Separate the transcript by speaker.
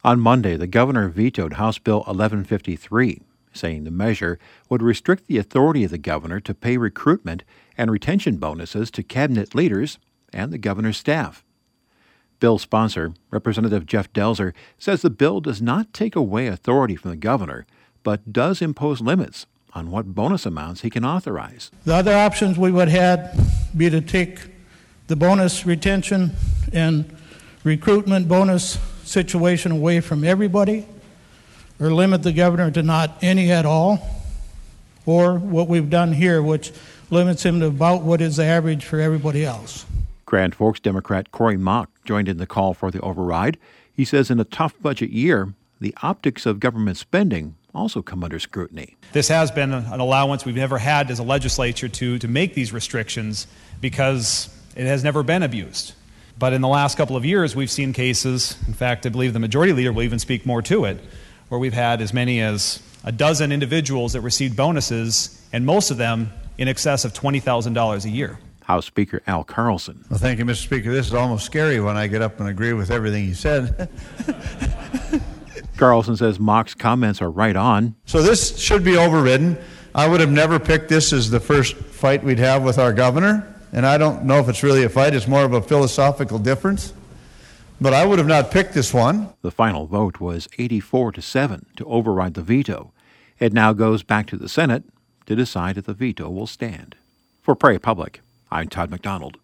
Speaker 1: On Monday, the governor vetoed House Bill 1153, saying the measure would restrict the authority of the governor to pay recruitment and retention bonuses to cabinet leaders and the governor's staff. Bill sponsor, Representative Jeff Delzer, says the bill does not take away authority from the governor, but does impose limits on what bonus amounts he can authorize.
Speaker 2: The other options we would have be to take the bonus retention and recruitment bonus situation away from everybody, or limit the governor to not any at all, or what we've done here, which limits him to about what is the average for everybody else.
Speaker 1: Grand Forks Democrat Corey Mock joined in the call for the override. He says in a tough budget year, the optics of government spending also come under scrutiny.
Speaker 3: This has been an allowance we've never had as a legislature to make these restrictions because it has never been abused. But in the last couple of years, we've seen cases, in fact, I believe the majority leader will even speak more to it, where we've had as many as a dozen individuals that received bonuses, and most of them in excess of $20,000 a year.
Speaker 1: House Speaker Al Carlson.
Speaker 4: Well, thank you, Mr. Speaker. This is almost scary when I get up and agree with everything he said.
Speaker 1: Carlson says Mock's comments are right on.
Speaker 4: So this should be overridden. I would have never picked this as the first fight we'd have with our governor. And I don't know if it's really a fight. It's more of a philosophical difference. But I would have not picked this one.
Speaker 1: The final vote was 84-7 to override the veto. It now goes back to the Senate to decide if the veto will stand. For Prairie Public, I'm Todd McDonald.